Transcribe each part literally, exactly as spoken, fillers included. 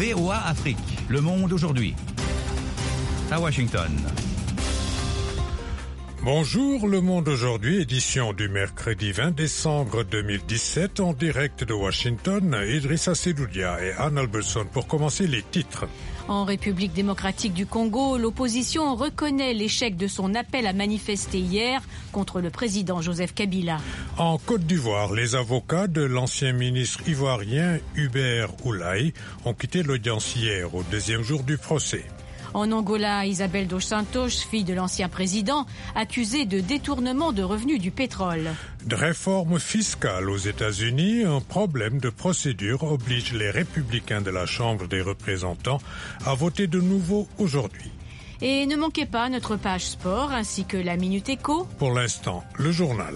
V O A Afrique. Le monde aujourd'hui. À Washington. Bonjour, Le Monde aujourd'hui, édition du mercredi vingt décembre deux mille dix-sept, en direct de Washington. Idrissa Sedoudia et Anne Alberson pour commencer les titres. En République démocratique du Congo, l'opposition reconnaît l'échec de son appel à manifester hier contre le président Joseph Kabila. En Côte d'Ivoire, les avocats de l'ancien ministre ivoirien Hubert Oulaye ont quitté l'audience hier au deuxième jour du procès. En Angola, Isabel dos Santos, fille de l'ancien président, accusée de détournement de revenus du pétrole. De réforme fiscale aux États-Unis, un problème de procédure oblige les républicains de la Chambre des représentants à voter de nouveau aujourd'hui. Et ne manquez pas notre page sport ainsi que la Minute Éco. Pour l'instant, le journal.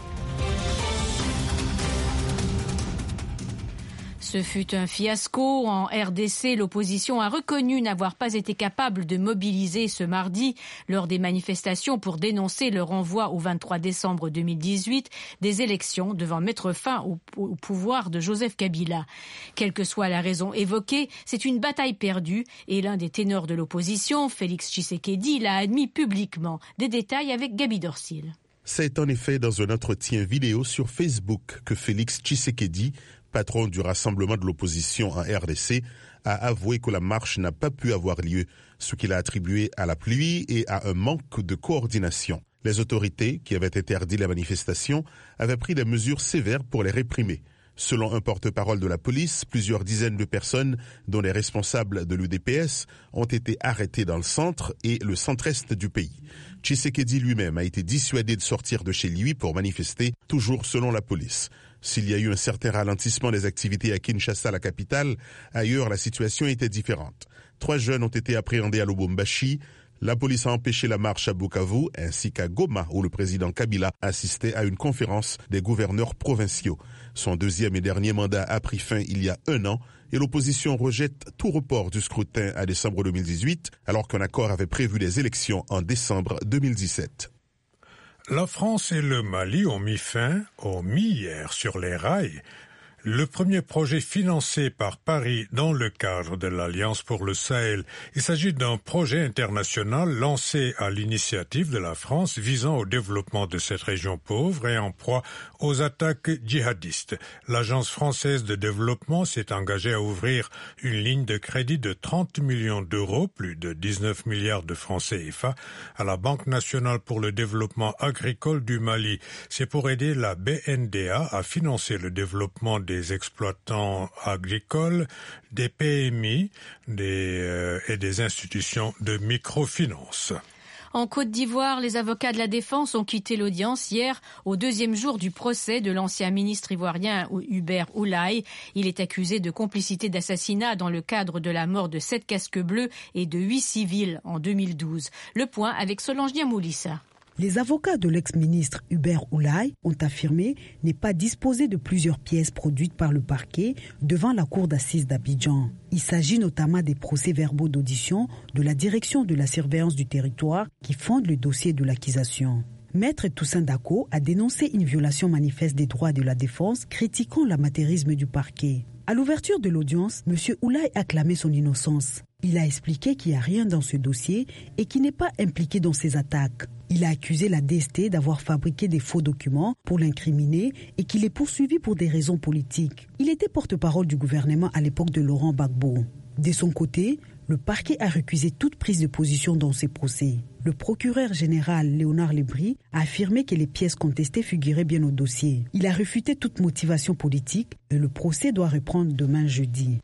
Ce fut un fiasco. En R D C, l'opposition a reconnu n'avoir pas été capable de mobiliser ce mardi lors des manifestations pour dénoncer le renvoi au vingt-trois décembre deux mille dix-huit des élections devant mettre fin au, au pouvoir de Joseph Kabila. Quelle que soit la raison évoquée, c'est une bataille perdue et l'un des ténors de l'opposition, Félix Tshisekedi, l'a admis publiquement. Des détails avec Gaby Dorsil. C'est en effet dans un entretien vidéo sur Facebook que Félix Tshisekedi, patron du rassemblement de l'opposition en R D C, a avoué que la marche n'a pas pu avoir lieu, ce qu'il a attribué à la pluie et à un manque de coordination. Les autorités, qui avaient interdit la manifestation, avaient pris des mesures sévères pour les réprimer. Selon un porte-parole de la police, plusieurs dizaines de personnes, dont les responsables de l'U D P S, ont été arrêtés dans le centre et le centre-est du pays. Tshisekedi lui-même a été dissuadé de sortir de chez lui pour manifester, toujours selon la police. S'il y a eu un certain ralentissement des activités à Kinshasa, la capitale, ailleurs la situation était différente. Trois jeunes ont été appréhendés à Lubumbashi. La police a empêché la marche à Bukavu ainsi qu'à Goma où le président Kabila assistait à une conférence des gouverneurs provinciaux. Son deuxième et dernier mandat a pris fin il y a un an et l'opposition rejette tout report du scrutin à décembre deux mille dix-huit alors qu'un accord avait prévu des élections en décembre deux mille dix-sept. La France et le Mali ont mis fin, ont mis hier sur les rails, le premier projet financé par Paris dans le cadre de l'Alliance pour le Sahel. Il s'agit d'un projet international lancé à l'initiative de la France visant au développement de cette région pauvre et en proie aux attaques djihadistes. L'Agence française de développement s'est engagée à ouvrir une ligne de crédit de trente millions d'euros, plus de dix-neuf milliards de francs C F A, à la Banque nationale pour le développement agricole du Mali. C'est pour aider la B N D A à financer le développement des exploitants agricoles, des P M I des, euh, et des institutions de microfinance. En Côte d'Ivoire, les avocats de la défense ont quitté l'audience hier au deuxième jour du procès de l'ancien ministre ivoirien Hubert Oulaye. Il est accusé de complicité d'assassinat dans le cadre de la mort de sept casques bleus et de huit civils en deux mille douze. Le point avec Solange Diamoulissa. Les avocats de l'ex-ministre Hubert Oulaye ont affirmé ne pas disposer de plusieurs pièces produites par le parquet devant la cour d'assises d'Abidjan. Il s'agit notamment des procès-verbaux d'audition de la direction de la surveillance du territoire qui fondent le dossier de l'accusation. Maître Toussaint Dako a dénoncé une violation manifeste des droits de la défense, critiquant l'amateurisme du parquet. À l'ouverture de l'audience, M. Oulaye a clamé son innocence. Il a expliqué qu'il n'y a rien dans ce dossier et qu'il n'est pas impliqué dans ces attaques. Il a accusé la D S T d'avoir fabriqué des faux documents pour l'incriminer et qu'il est poursuivi pour des raisons politiques. Il était porte-parole du gouvernement à l'époque de Laurent Gbagbo. De son côté, le parquet a récusé toute prise de position dans ces procès. Le procureur général Léonard Lebris a affirmé que les pièces contestées figuraient bien au dossier. Il a réfuté toute motivation politique et le procès doit reprendre demain jeudi.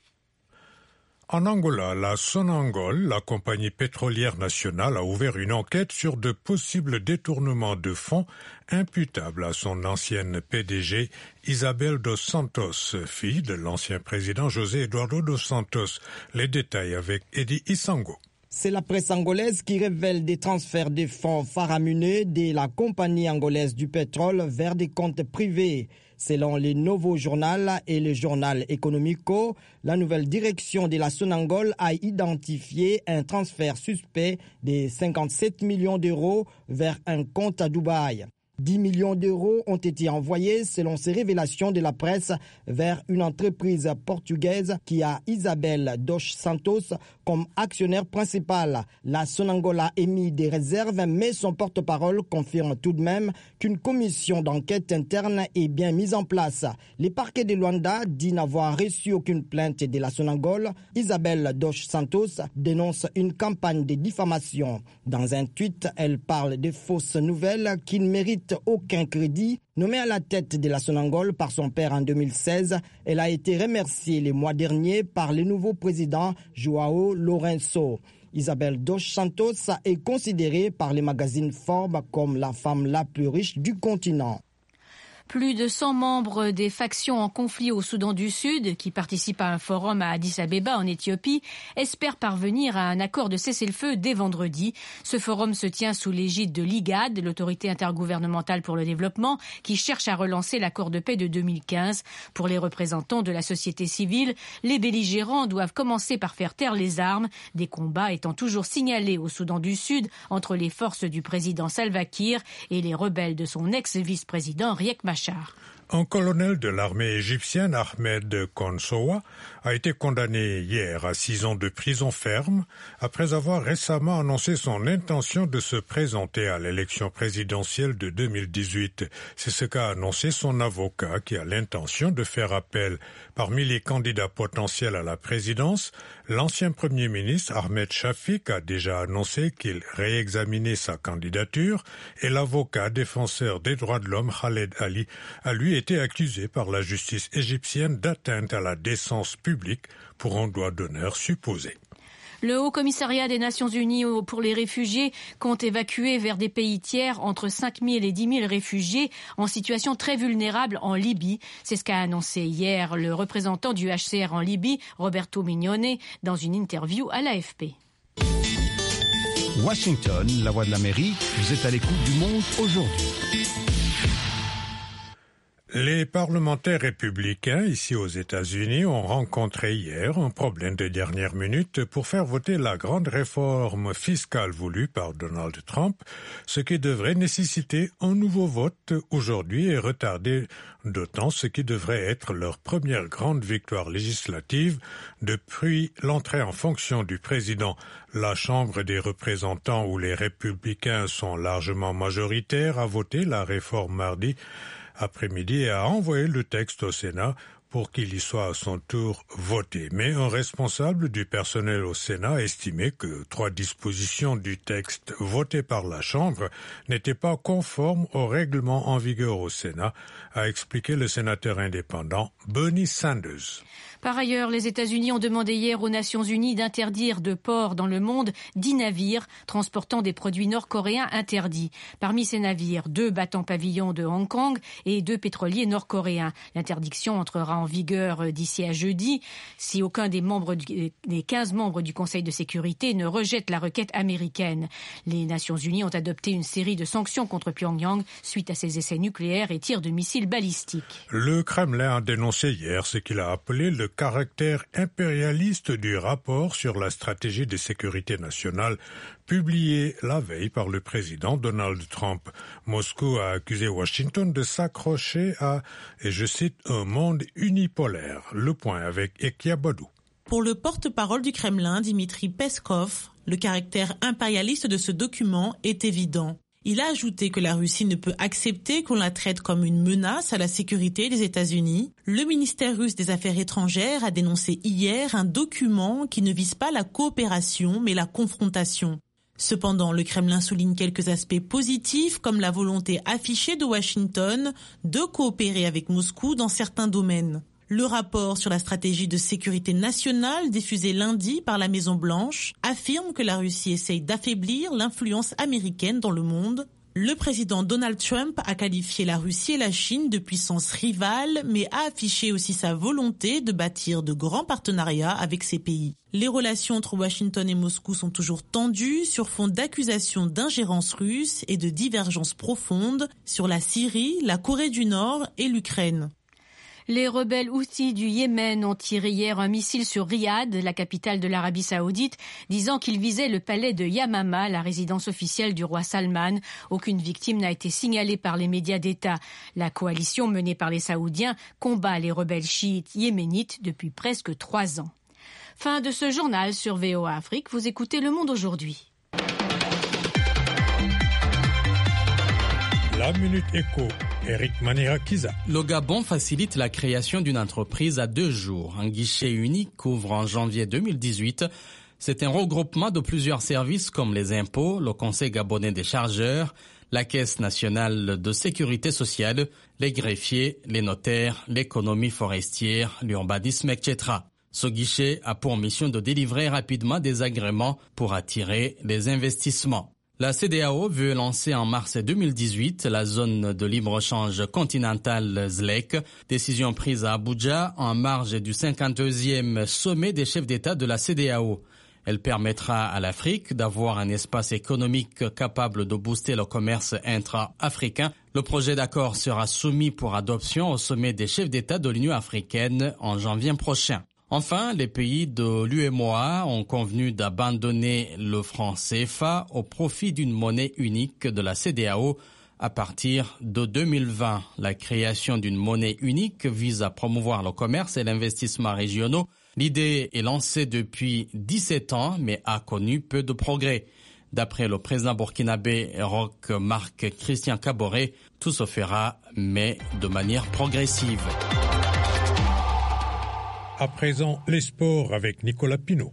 En Angola, la Sonangol, la compagnie pétrolière nationale, a ouvert une enquête sur de possibles détournements de fonds imputables à son ancienne P D G Isabel dos Santos, fille de l'ancien président José Eduardo dos Santos. Les détails avec Eddie Isango. C'est la presse angolaise qui révèle des transferts de fonds faramineux de la compagnie angolaise du pétrole vers des comptes privés. Selon le Nouveau Journal et le journal Economico, la nouvelle direction de la Sonangol a identifié un transfert suspect de cinquante-sept millions d'euros vers un compte à Dubaï. dix millions d'euros ont été envoyés, selon ces révélations de la presse, vers une entreprise portugaise qui a Isabel dos Santos comme actionnaire principal. La Sonangol a émis des réserves, mais son porte-parole confirme tout de même qu'une commission d'enquête interne est bien mise en place. Les parquets de Luanda dit n'avoir reçu aucune plainte de la Sonangol. Isabel dos Santos dénonce une campagne de diffamation. Dans un tweet, elle parle de fausses nouvelles qui ne méritent aucun crédit. Nommée à la tête de la Sonangol par son père en deux mille seize, elle a été remerciée le mois dernier par le nouveau président João Lourenço. Isabel dos Santos est considérée par les magazines Forbes comme la femme la plus riche du continent. Plus de cent membres des factions en conflit au Soudan du Sud, qui participent à un forum à Addis Abeba en Éthiopie, espèrent parvenir à un accord de cessez-le-feu dès vendredi. Ce forum se tient sous l'égide de l'I G A D, l'autorité intergouvernementale pour le développement, qui cherche à relancer l'accord de paix de deux mille quinze. Pour les représentants de la société civile, les belligérants doivent commencer par faire taire les armes, des combats étant toujours signalés au Soudan du Sud entre les forces du président Salva Kiir et les rebelles de son ex-vice-président Riek Machar. Un colonel de l'armée égyptienne, Ahmed Konsowa, a été condamné hier à six ans de prison ferme après avoir récemment annoncé son intention de se présenter à l'élection présidentielle de deux mille dix-huit. C'est ce qu'a annoncé son avocat qui a l'intention de faire appel. Parmi les candidats potentiels à la présidence, l'ancien premier ministre Ahmed Shafik a déjà annoncé qu'il réexaminait sa candidature et l'avocat défenseur des droits de l'homme Khaled Ali a lui été accusé par la justice égyptienne d'atteinte à la décence publique pour un droit d'honneur supposé. Le Haut Commissariat des Nations Unies pour les réfugiés compte évacuer vers des pays tiers entre cinq mille et dix mille réfugiés en situation très vulnérable en Libye. C'est ce qu'a annoncé hier le représentant du H C R en Libye, Roberto Mignone, dans une interview à l'A F P. Washington, la voix de l'Amérique, vous êtes à l'écoute du monde aujourd'hui. Les parlementaires républicains ici aux États-Unis ont rencontré hier un problème de dernière minute pour faire voter la grande réforme fiscale voulue par Donald Trump, ce qui devrait nécessiter un nouveau vote aujourd'hui et retarder d'autant ce qui devrait être leur première grande victoire législative depuis l'entrée en fonction du président. La Chambre des représentants où les républicains sont largement majoritaires a voté la réforme mardi après-midi et a envoyé le texte au Sénat pour qu'il y soit à son tour voté. Mais un responsable du personnel au Sénat a estimé que trois dispositions du texte voté par la Chambre n'étaient pas conformes au règlement en vigueur au Sénat, a expliqué le sénateur indépendant Bernie Sanders. Par ailleurs, les États-Unis ont demandé hier aux Nations Unies d'interdire de port dans le monde dix navires transportant des produits nord-coréens interdits. Parmi ces navires, deux battant pavillon de Hong Kong et deux pétroliers nord-coréens. L'interdiction entrera en vigueur d'ici à jeudi si aucun des membres du, des quinze membres du Conseil de sécurité ne rejette la requête américaine. Les Nations Unies ont adopté une série de sanctions contre Pyongyang suite à ses essais nucléaires et tirs de missiles balistiques. Le Kremlin a dénoncé hier ce qu'il a appelé le caractère impérialiste du rapport sur la stratégie de sécurité nationale publié la veille par le président Donald Trump. Moscou a accusé Washington de s'accrocher à, et je cite, un monde unipolaire. Le point avec Ekia Badou. Pour le porte-parole du Kremlin, Dmitri Peskov, le caractère impérialiste de ce document est évident. Il a ajouté que la Russie ne peut accepter qu'on la traite comme une menace à la sécurité des États-Unis. Le ministère russe des Affaires étrangères a dénoncé hier un document qui ne vise pas la coopération mais la confrontation. Cependant, le Kremlin souligne quelques aspects positifs comme la volonté affichée de Washington de coopérer avec Moscou dans certains domaines. Le rapport sur la stratégie de sécurité nationale diffusé lundi par la Maison-Blanche affirme que la Russie essaye d'affaiblir l'influence américaine dans le monde. Le président Donald Trump a qualifié la Russie et la Chine de puissances rivales, mais a affiché aussi sa volonté de bâtir de grands partenariats avec ces pays. Les relations entre Washington et Moscou sont toujours tendues sur fond d'accusations d'ingérence russe et de divergences profondes sur la Syrie, la Corée du Nord et l'Ukraine. Les rebelles houthis du Yémen ont tiré hier un missile sur Riyad, la capitale de l'Arabie saoudite, disant qu'il visait le palais de Yamama, la résidence officielle du roi Salman. Aucune victime n'a été signalée par les médias d'État. La coalition menée par les Saoudiens combat les rebelles chiites yéménites depuis presque trois ans. Fin de ce journal sur V O A Afrique. Vous écoutez Le Monde aujourd'hui. La Minute Éco, Eric Manirakiza. Le Gabon facilite la création d'une entreprise à deux jours. Un guichet unique ouvre en janvier deux mille dix-huit. C'est un regroupement de plusieurs services comme les impôts, le Conseil gabonais des chargeurs, la Caisse nationale de sécurité sociale, les greffiers, les notaires, l'économie forestière, l'urbanisme, et cetera. Ce guichet a pour mission de délivrer rapidement des agréments pour attirer les investissements. La C E D E A O veut lancer en mars deux mille dix-huit la zone de libre-échange continentale Z L E C, décision prise à Abuja en marge du cinquante-deuxième sommet des chefs d'État de la C E D E A O. Elle permettra à l'Afrique d'avoir un espace économique capable de booster le commerce intra-africain. Le projet d'accord sera soumis pour adoption au sommet des chefs d'État de l'Union africaine en janvier prochain. Enfin, les pays de l'U E M O A ont convenu d'abandonner le franc C F A au profit d'une monnaie unique de la C E D E A O à partir de deux mille vingt. La création d'une monnaie unique vise à promouvoir le commerce et l'investissement régionaux. L'idée est lancée depuis dix-sept ans, mais a connu peu de progrès. D'après le président burkinabé Roch Marc Christian Kaboré, tout se fera, mais de manière progressive. À présent, les sports avec Nicolas Pinault.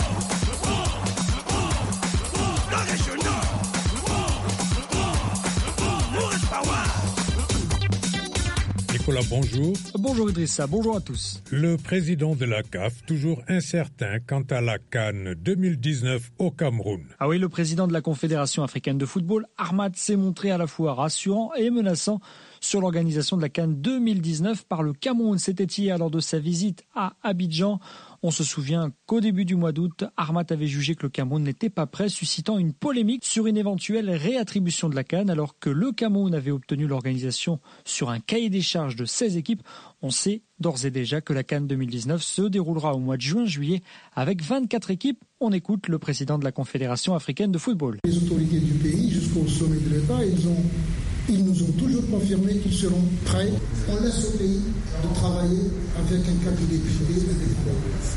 Nicolas, bonjour. Bonjour Idrissa, bonjour à tous. Le président de la C A F, toujours incertain quant à la CAN deux mille dix-neuf au Cameroun. Ah oui, le président de la Confédération africaine de football, Ahmad, s'est montré à la fois rassurant et menaçant sur l'organisation de la CAN deux mille dix-neuf par le Cameroun. C'était hier lors de sa visite à Abidjan. On se souvient qu'au début du mois d'août, Ahmad avait jugé que le Cameroun n'était pas prêt, suscitant une polémique sur une éventuelle réattribution de la CAN, alors que le Cameroun avait obtenu l'organisation sur un cahier des charges de seize équipes. On sait d'ores et déjà que la CAN deux mille dix-neuf se déroulera au mois de juin-juillet avec vingt-quatre équipes. On écoute le président de la Confédération africaine de football. Les autorités du pays, jusqu'au sommet de l'État, ils ont Ils nous ont toujours confirmé qu'ils seront prêts. On laisse au pays de travailler avec un cabinet privé indépendant,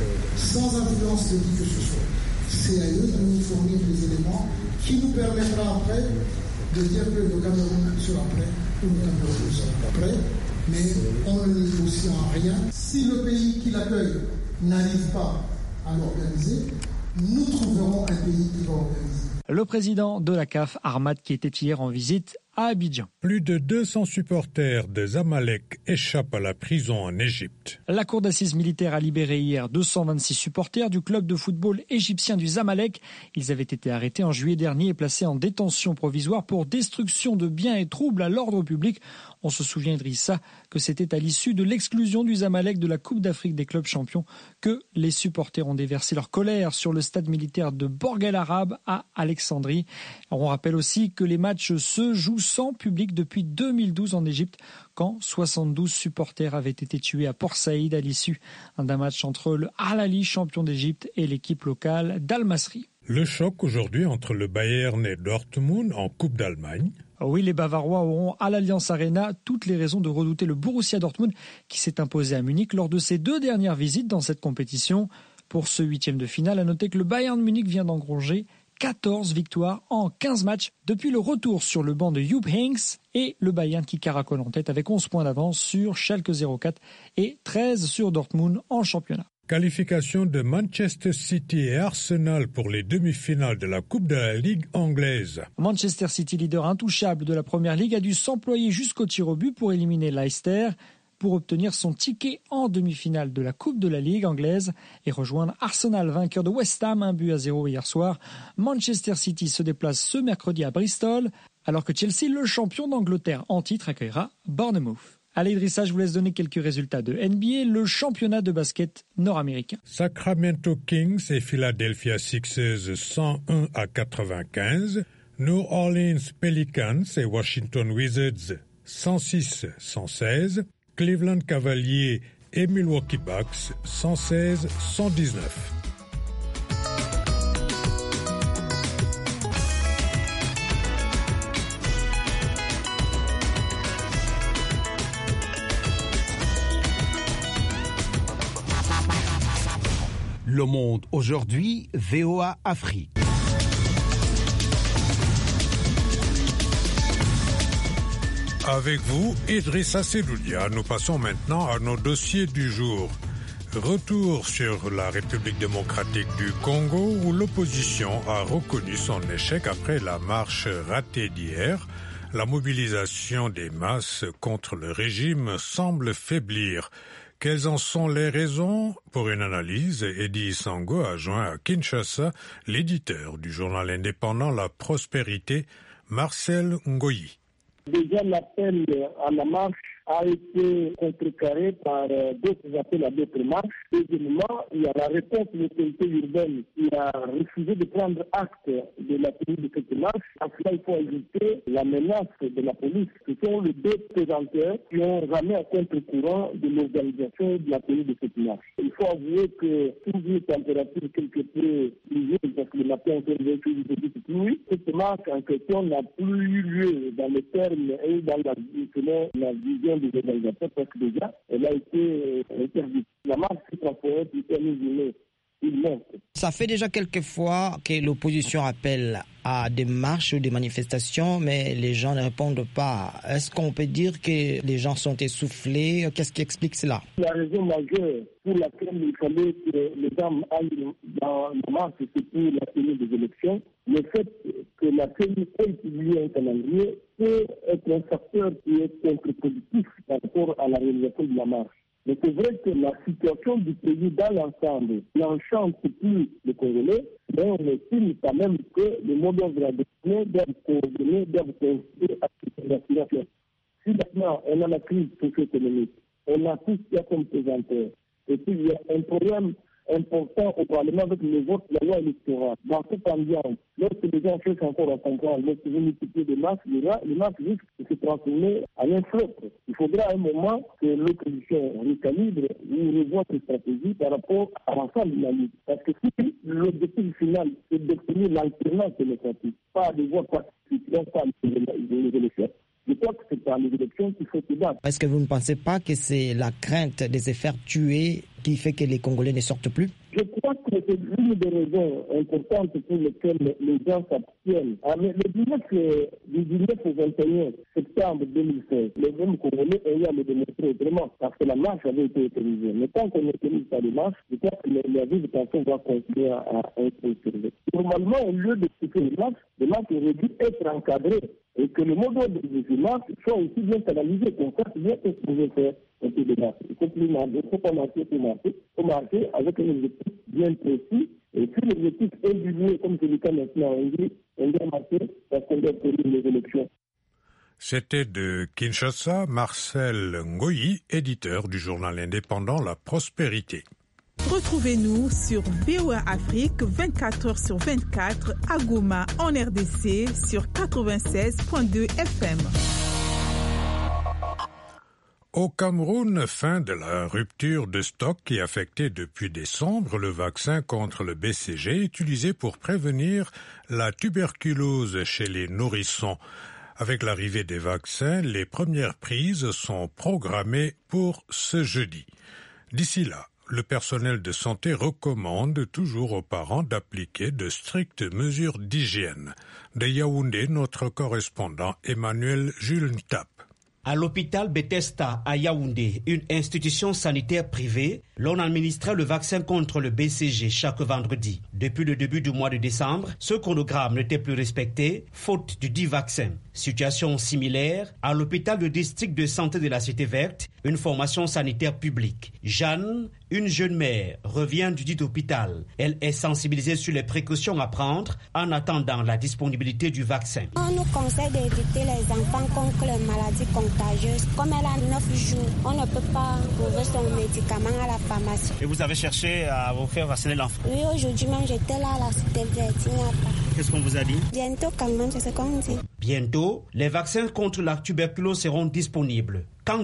sans influence de qui que ce soit. C'est à eux de nous fournir des éléments qui nous permettra après de dire que le Cameroun sera prêt ou le Cameroun ne sera pas prêt. Mais on ne négocie en rien. Si le pays qui l'accueille n'arrive pas à l'organiser, nous trouverons un pays qui va organiser. Le président de la C A F, Ahmad, qui était hier en visite à Abidjan. Plus de deux cents supporters de Zamalek échappent à la prison en Égypte. La cour d'assises militaire a libéré hier deux cent vingt-six supporters du club de football égyptien du Zamalek. Ils avaient été arrêtés en juillet dernier et placés en détention provisoire pour destruction de biens et troubles à l'ordre public. On se souvient, Idrissa, que c'était à l'issue de l'exclusion du Zamalek de la Coupe d'Afrique des clubs champions que les supporters ont déversé leur colère sur le stade militaire de Borg El Arab à Alexandrie. On rappelle aussi que les matchs se jouent sans public depuis deux mille douze en Égypte, quand soixante-douze supporters avaient été tués à Port Saïd à l'issue d'un match entre le Al Ahly, champion d'Égypte, et l'équipe locale d'Al Masry. Le choc aujourd'hui entre le Bayern et Dortmund en Coupe d'Allemagne. Oui, les Bavarois auront à l'Allianz Arena toutes les raisons de redouter le Borussia Dortmund qui s'est imposé à Munich lors de ses deux dernières visites dans cette compétition. Pour ce huitième de finale, à noter que le Bayern Munich vient d'engranger quatorze victoires en quinze matchs depuis le retour sur le banc de Jupp Heynckes et le Bayern qui caracole en tête avec onze points d'avance sur Schalke zéro quatre et treize sur Dortmund en championnat. Qualification de Manchester City et Arsenal pour les demi-finales de la Coupe de la Ligue anglaise. Manchester City, leader intouchable de la Première Ligue, a dû s'employer jusqu'au tir au but pour éliminer Leicester pour obtenir son ticket en demi-finale de la Coupe de la Ligue anglaise et rejoindre Arsenal, vainqueur de West Ham, un but à zéro hier soir. Manchester City se déplace ce mercredi à Bristol, alors que Chelsea, le champion d'Angleterre en titre, accueillera Bournemouth. Allez Idrissa, je vous laisse donner quelques résultats de N B A, le championnat de basket nord-américain. Sacramento Kings et Philadelphia Sixers cent un à quatre-vingt-quinze. New Orleans Pelicans et Washington Wizards cent six à cent seize. Cleveland Cavaliers et Milwaukee Bucks cent seize à cent dix-neuf. Le Monde aujourd'hui, V O A Afrique. Avec vous, Idrissa Seloudia, nous passons maintenant à nos dossiers du jour. Retour sur la République démocratique du Congo où l'opposition a reconnu son échec après la marche ratée d'hier. La mobilisation des masses contre le régime semble faiblir. Quelles en sont les raisons? Pour une analyse, Eddie Sango a joint à Kinshasa l'éditeur du journal indépendant La Prospérité, Marcel Ngoyi. Déjà, l'appel à la marche a été contrecarré par d'autres appels à d'autres marches. Deuxièmement, il y a la réponse de l'autorité urbaine qui a refusé de prendre acte de la tenue de cette marche. À cela, il faut ajouter la menace de la police. Ce sont les deux présenteurs qui ont ramené à contre-courant de l'organisation de la tenue de cette marche. Il faut avouer que sous une température quelque peu pluvieuse, parce que le matin on peut lever plus de petite pluie, cette marche en question n'a plus eu lieu dans les termes et dans la, selon la vision des organisateurs, parce que déjà, elle a été interdite. La marche s'est transformée plutôt en une Ça fait déjà quelques fois que l'opposition appelle à des marches ou des manifestations, mais les gens ne répondent pas. Est-ce qu'on peut dire que les gens sont essoufflés? Qu'est-ce qui explique cela? La raison majeure pour laquelle il fallait que les gens aillent dans la marche, c'est pour la tenue des élections. Le fait que la C E N I ait publié un calendrier peut être un facteur qui est contre-productif par rapport à la réalisation de la marche. Mais c'est vrai que la situation du pays dans l'ensemble n'enchante plus les Congolais, mais on estime quand même que les mots d'ordre adoptés doivent coordonner, doivent considérer à la situation. Si maintenant on a la crise socio-économique, on a tout ce qu'il y a comme présenteur, et puis il y a un problème important au Parlement avec le vote de la loi électorale. Dans cette ambiance, lorsque les gens cherchent encore à comprendre, lorsque vous multipliez des masses, les masses risquent de se transformer en un flop. Il faudra à un moment que l'opposition recalibre ou revoie ses stratégies par rapport à l'ensemble de la lutte. Parce que si l'objectif final c'est d'obtenir l'alternance démocratique, pas de voir participer par les élections, je crois que c'est par les élections qu'il faut se battre. Est-ce que vous ne pensez pas que c'est la crainte de se faire tuer qui fait que les Congolais ne sortent plus? Je crois que c'est l'une des raisons importantes pour lesquelles les gens s'abstiennent. Le dix-neuf au vingt et un septembre deux mille seize, les mêmes Congolais ont eu à le démontrer autrement, parce que la marche avait été autorisée. Mais tant qu'on n'autorise pas les marches, je crois que la vie de personne va continuer à être observée. Normalement, au lieu de citer les marches, les marches auraient dû être encadrées et que le mot d'ordre de ces marches soit aussi bien canalisé, qu'on sache bien ce qu'on veut faire. Il faut plus marcher, il faut pas marcher pour marcher, il faut marcher avec un objectif bien précis. Et si l'objectif est divulgué comme c'est le cas maintenant en Hongrie, on doit marcher parce qu'on doit tenir les élections. C'était de Kinshasa, Marcel Ngoyi, éditeur du journal indépendant La Prospérité. Retrouvez-nous sur V O A Afrique vingt-quatre heures sur vingt-quatre à Goma en R D C sur quatre-vingt-seize virgule deux F M. Au Cameroun, fin de la rupture de stock qui affectait depuis décembre le vaccin contre le B C G utilisé pour prévenir la tuberculose chez les nourrissons. Avec l'arrivée des vaccins, les premières prises sont programmées pour ce jeudi. D'ici là, le personnel de santé recommande toujours aux parents d'appliquer de strictes mesures d'hygiène. De Yaoundé, notre correspondant Emmanuel Jules Ntap. À l'hôpital Bethesda à Yaoundé, une institution sanitaire privée, l'on administrait le vaccin contre le B C G chaque vendredi. Depuis le début du mois de décembre, ce chronogramme n'était plus respecté, faute du dit vaccin. Situation similaire à l'hôpital de district de santé de la Cité Verte, une formation sanitaire publique. Jeanne, une jeune mère, revient du dit hôpital. Elle est sensibilisée sur les précautions à prendre en attendant la disponibilité du vaccin. On nous conseille d'éviter les enfants contre les maladies contagieuses. Comme elle a neuf jours, on ne peut pas trouver son médicament à la pharmacie. Et vous avez cherché à vous faire vacciner l'enfant? Oui, aujourd'hui même j'étais là à la Cité Verte, il n'y a pas. Qu'est-ce qu'on vous a dit? Bientôt quand même, c'est ce qu'on dit. Bientôt, les vaccins contre la tuberculose seront disponibles. Kangdong,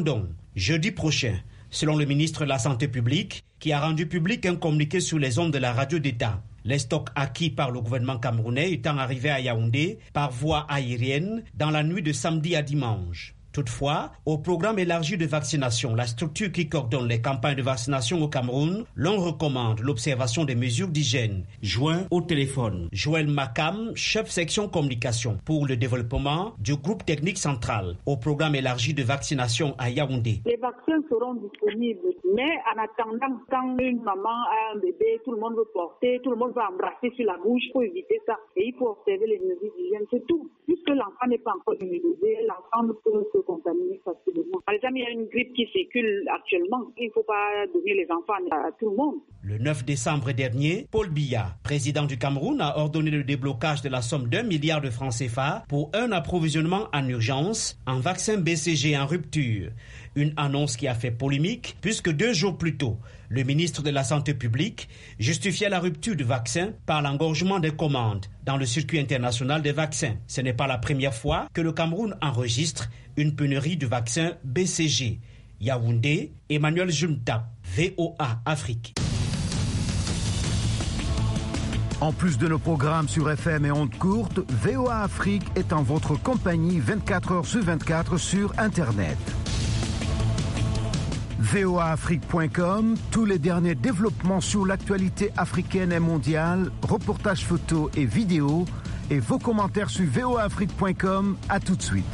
jeudi prochain, selon le ministre de la Santé publique, qui a rendu public un communiqué sur les ondes de la radio d'État. Les stocks acquis par le gouvernement camerounais étant arrivés à Yaoundé par voie aérienne dans la nuit de samedi à dimanche. Toutefois, au programme élargi de vaccination, la structure qui coordonne les campagnes de vaccination au Cameroun, l'on recommande l'observation des mesures d'hygiène. Joint au téléphone, Joël Makam, chef section communication pour le développement du groupe technique central au programme élargi de vaccination à Yaoundé. Les vaccins seront disponibles, mais en attendant, quand une maman a un bébé, tout le monde veut porter, tout le monde va embrasser sur la bouche pour éviter ça. Et il faut observer les mesures d'hygiène, c'est tout. Puisque l'enfant n'est pas encore immunisé, l'enfant ne peut se contaminer facilement. Par exemple, il y a une grippe qui circule actuellement. Il ne faut pas donner les enfants à tout le monde. Le neuf décembre dernier, Paul Biya, président du Cameroun, a ordonné le déblocage de la somme d'un milliard de francs C F A pour un approvisionnement en urgence en vaccin B C G en rupture. Une annonce qui a fait polémique puisque deux jours plus tôt, le ministre de la Santé publique justifiait la rupture du vaccin par l'engorgement des commandes dans le circuit international des vaccins. Ce n'est pas la première fois que le Cameroun enregistre une pénurie de vaccins B C G. Yaoundé, Emmanuel Junta, V O A Afrique. En plus de nos programmes sur F M et ondes courtes, V O A Afrique est en votre compagnie vingt-quatre heures sur vingt-quatre sur Internet. V O A Afrique point com, tous les derniers développements sur l'actualité africaine et mondiale, reportages photos et vidéos, et vos commentaires sur V O A Afrique point com. À tout de suite.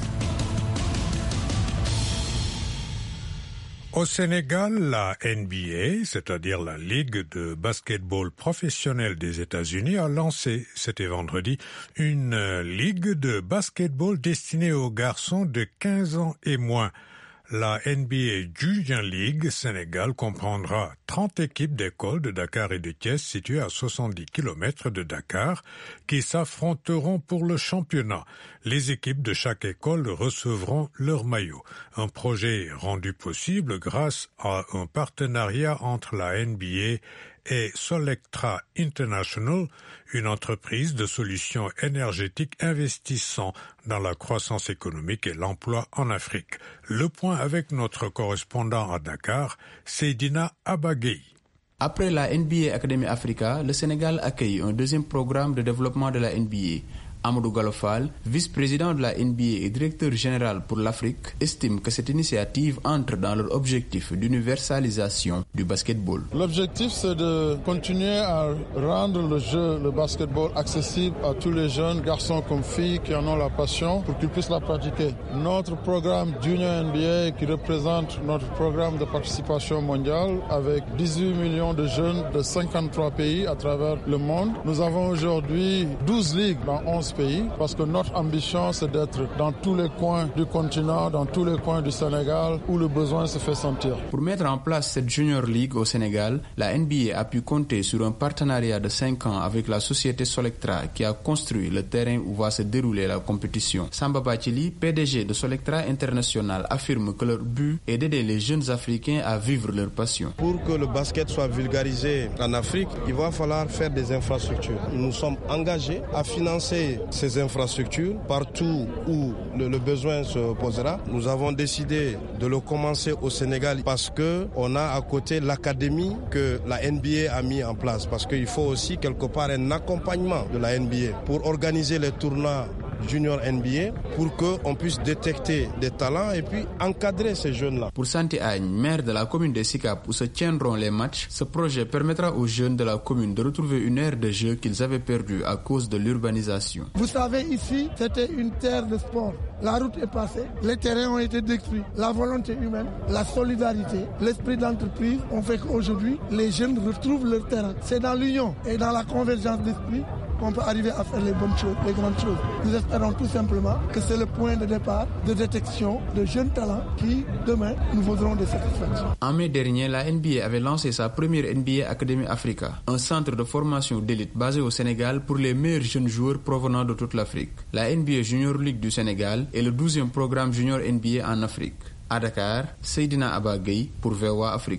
Au Sénégal, la N B A, c'est-à-dire la Ligue de basketball professionnelle des États-Unis, a lancé, c'était vendredi, une ligue de basketball destinée aux garçons de quinze ans et moins. La N B A Junior League Sénégal comprendra trente équipes d'écoles de Dakar et de Thiès situées à soixante-dix kilomètres de Dakar qui s'affronteront pour le championnat. Les équipes de chaque école recevront leur maillot. Un projet rendu possible grâce à un partenariat entre la N B A et Solectra International, une entreprise de solutions énergétiques investissant dans la croissance économique et l'emploi en Afrique. Le point avec notre correspondant à Dakar, Seydina Abagay. Après la N B A Academy Africa, le Sénégal accueille un deuxième programme de développement de la N B A. Amadou Galofal, vice-président de la N B A et directeur général pour l'Afrique, estime que cette initiative entre dans leur objectif d'universalisation du basketball. L'objectif, c'est de continuer à rendre le jeu, le basketball, accessible à tous les jeunes, garçons comme filles, qui en ont la passion, pour qu'ils puissent la pratiquer. Notre programme Junior N B A, qui représente notre programme de participation mondiale, avec dix-huit millions de jeunes de cinquante-trois pays à travers le monde. Nous avons aujourd'hui douze ligues dans onze pays, parce que notre ambition, c'est d'être dans tous les coins du continent, dans tous les coins du Sénégal, où le besoin se fait sentir. Pour mettre en place cette Junior League au Sénégal, la N B A a pu compter sur un partenariat de cinq ans avec la société Solectra, qui a construit le terrain où va se dérouler la compétition. Samba Bathily, P D G de Solectra International, affirme que leur but est d'aider les jeunes Africains à vivre leur passion. Pour que le basket soit vulgarisé en Afrique, il va falloir faire des infrastructures. Nous sommes engagés à financer ces infrastructures partout où le, le besoin se posera. Nous avons décidé de le commencer au Sénégal parce que on a à côté l'académie que la N B A a mis en place, parce qu'il faut aussi quelque part un accompagnement de la N B A pour organiser les tournois Junior N B A, pour qu'on puisse détecter des talents et puis encadrer ces jeunes-là. Pour Santé Agne, maire de la commune de Sicap où se tiendront les matchs, ce projet permettra aux jeunes de la commune de retrouver une aire de jeu qu'ils avaient perdue à cause de l'urbanisation. Vous savez, ici, c'était une terre de sport. La route est passée, les terrains ont été détruits. La volonté humaine, la solidarité, l'esprit d'entreprise ont fait qu'aujourd'hui, les jeunes retrouvent leur terrain. C'est dans l'union et dans la convergence d'esprit qu'on peut arriver à faire les bonnes choses, les grandes choses. Nous espérons tout simplement que c'est le point de départ de détection de jeunes talents qui, demain, nous vaudront des satisfactions. En mai dernier, la N B A avait lancé sa première N B A Academy Africa, un centre de formation d'élite basé au Sénégal pour les meilleurs jeunes joueurs provenant de toute l'Afrique. La N B A Junior League du Sénégal est le douzième programme Junior N B A en Afrique. À Dakar, Seydina Abagay pour V O A Afrique.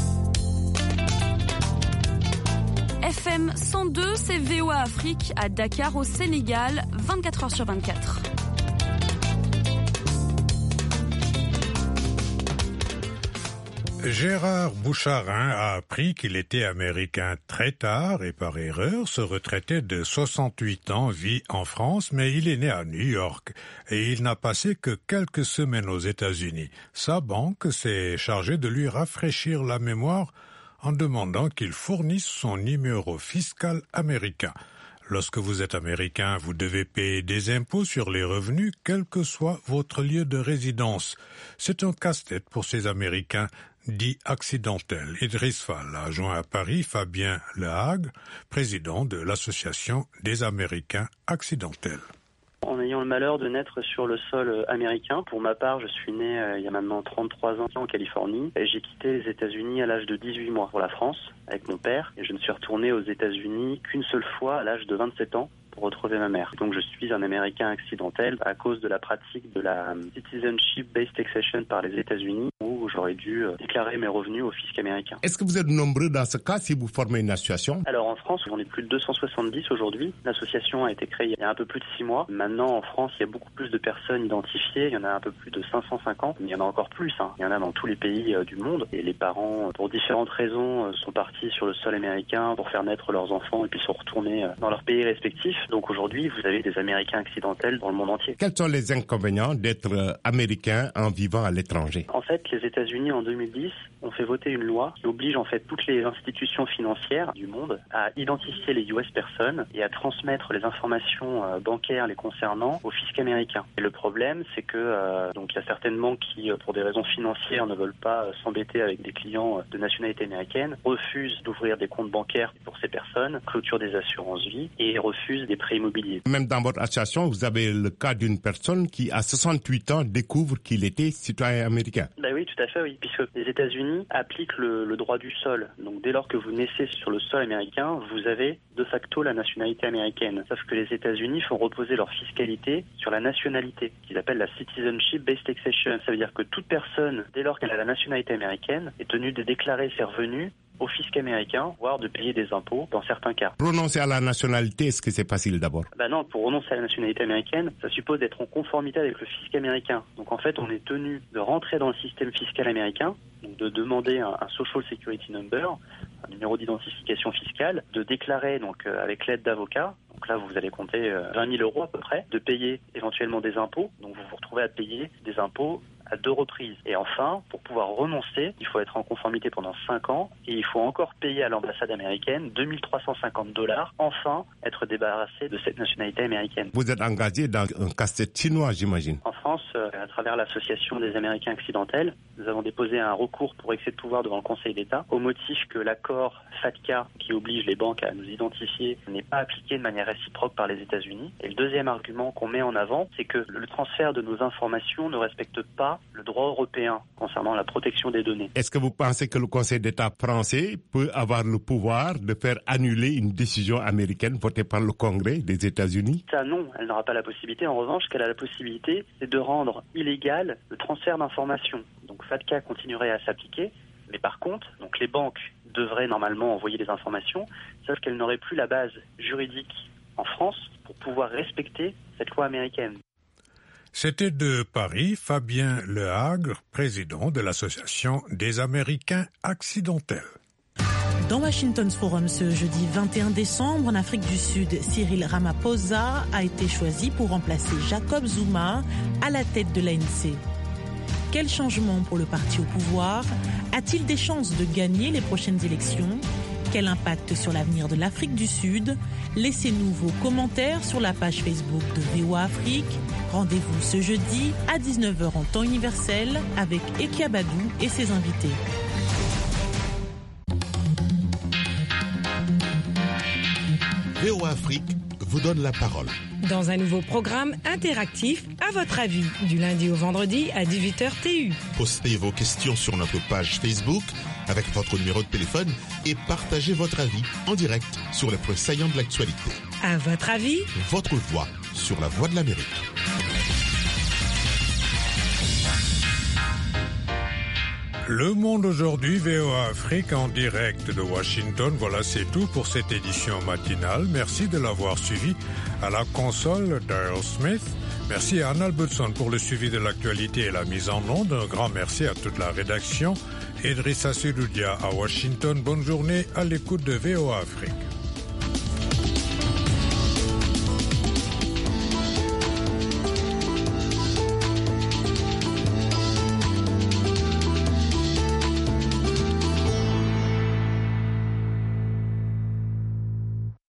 F M cent deux, c'est V O A Afrique à Dakar au Sénégal, vingt-quatre heures sur vingt-quatre. Gérard Boucharin a appris qu'il était américain très tard et par erreur. Ce retraité de soixante-huit ans vit en France, mais il est né à New York et il n'a passé que quelques semaines aux États-Unis. Sa banque s'est chargée de lui rafraîchir la mémoire en demandant qu'il fournisse son numéro fiscal américain. Lorsque vous êtes américain, vous devez payer des impôts sur les revenus, quel que soit votre lieu de résidence. C'est un casse-tête pour ces Américains dit accidentel. Idriss Fall a joint à Paris Fabien Lehague, président de l'Association des Américains accidentels. En ayant le malheur de naître sur le sol américain, pour ma part, je suis né euh, il y a maintenant trente-trois ans en Californie et j'ai quitté les États-Unis à l'âge de dix-huit mois pour la France avec mon père et je ne suis retourné aux États-Unis qu'une seule fois à l'âge de vingt-sept ans pour retrouver ma mère. Donc je suis un Américain accidentel à cause de la pratique de la Citizenship-Based Taxation par les États-Unis où j'aurais dû déclarer mes revenus au fisc américain. Est-ce que vous êtes nombreux dans ce cas si vous formez une association? Alors en France, on est plus de deux cent soixante-dix aujourd'hui. L'association a été créée il y a un peu plus de six mois. Maintenant en France, il y a beaucoup plus de personnes identifiées. Il y en a un peu plus de cinq cent cinquante. Mais il y en a encore plus. Hein. Il y en a dans tous les pays euh, du monde. Et les parents, pour différentes raisons, euh, sont partis sur le sol américain pour faire naître leurs enfants et puis sont retournés euh, dans leur pays respectif. Donc aujourd'hui, vous avez des Américains accidentels dans le monde entier. Quels sont les inconvénients d'être euh, américain en vivant à l'étranger? En fait, les États-Unis en deux mille dix ont fait voter une loi qui oblige en fait toutes les institutions financières du monde à identifier les U S personnes et à transmettre les informations euh, bancaires les concernant au fisc américain. Et le problème, c'est que euh, donc il y a certaines banques qui, euh, pour des raisons financières, ne veulent pas euh, s'embêter avec des clients euh, de nationalité américaine, refusent d'ouvrir des comptes bancaires pour ces personnes, clôturent des assurances vie et refusent des prêts immobiliers. Même dans votre association, vous avez le cas d'une personne qui, à soixante-huit ans, découvre qu'il était citoyen américain. Bah oui, tout à fait, oui. Puisque les États-Unis appliquent le, le droit du sol. Donc dès lors que vous naissez sur le sol américain, vous avez de facto la nationalité américaine. Sauf que les États-Unis font reposer leur fiscalité sur la nationalité, qu'ils appellent la Citizenship-Based Taxation. Ça veut dire que toute personne, dès lors qu'elle a la nationalité américaine, est tenue de déclarer ses revenus au fisc américain, voire de payer des impôts dans certains cas. Renoncer à la nationalité, est-ce que c'est facile d'abord? Bah non, pour renoncer à la nationalité américaine, ça suppose d'être en conformité avec le fisc américain. Donc en fait, on est tenu de rentrer dans le système fiscal américain, donc de demander un, un Social Security Number, un numéro d'identification fiscale, de déclarer donc euh, avec l'aide d'avocats. Donc là, vous allez compter euh, vingt mille euros à peu près, de payer éventuellement des impôts. Donc vous vous retrouvez à payer des impôts à deux reprises. Et enfin, pour pouvoir renoncer, il faut être en conformité pendant cinq ans et il faut encore payer à l'ambassade américaine deux mille trois cent cinquante dollars, enfin être débarrassé de cette nationalité américaine. Vous êtes engagé dans un casse-tête chinois, j'imagine. En France, euh, à travers l'Association des Américains accidentels, nous avons déposé un recours pour excès de pouvoir devant le Conseil d'État au motif que l'accord FATCA qui oblige les banques à nous identifier n'est pas appliqué de manière réciproque par les États-Unis. Et le deuxième argument qu'on met en avant, c'est que le transfert de nos informations ne respecte pas le droit européen concernant la protection des données. Est-ce que vous pensez que le Conseil d'État français peut avoir le pouvoir de faire annuler une décision américaine votée par le Congrès des États-Unis? Ça, non, elle n'aura pas la possibilité. En revanche, ce qu'elle a la possibilité, c'est de rendre illégal le transfert d'informations. Donc FATCA continuerait à s'appliquer, mais par contre, donc les banques devraient normalement envoyer les informations, sauf qu'elles n'auraient plus la base juridique en France pour pouvoir respecter cette loi américaine. C'était de Paris Fabien Lehague, président de l'Association des Américains accidentels. Dans Washington's Forum ce jeudi vingt et un décembre, en Afrique du Sud, Cyril Ramaphosa a été choisi pour remplacer Jacob Zuma à la tête de l'A N C. Quel changement pour le parti au pouvoir? A-t-il des chances de gagner les prochaines élections? Quel impact sur l'avenir de l'Afrique du Sud? Laissez-nous vos commentaires sur la page Facebook de V O A Afrique. Rendez-vous ce jeudi à dix-neuf heures en temps universel avec Eki Abadou et ses invités. V O A Afrique vous donne la parole. Dans un nouveau programme interactif, à votre avis, du lundi au vendredi à dix-huit heures T U. Postez vos questions sur notre page Facebook avec votre numéro de téléphone et partagez votre avis en direct sur les points saillants de l'actualité. À votre avis, votre voix sur la Voix de l'Amérique. Le Monde aujourd'hui, V O A Afrique en direct de Washington. Voilà, c'est tout pour cette édition matinale. Merci de l'avoir suivi. À la console, Daryl Smith. Merci à Anna Albertson pour le suivi de l'actualité et la mise en onde. Un grand merci à toute la rédaction. Idrissa Seloudia à Washington. Bonne journée à l'écoute de V O A Afrique.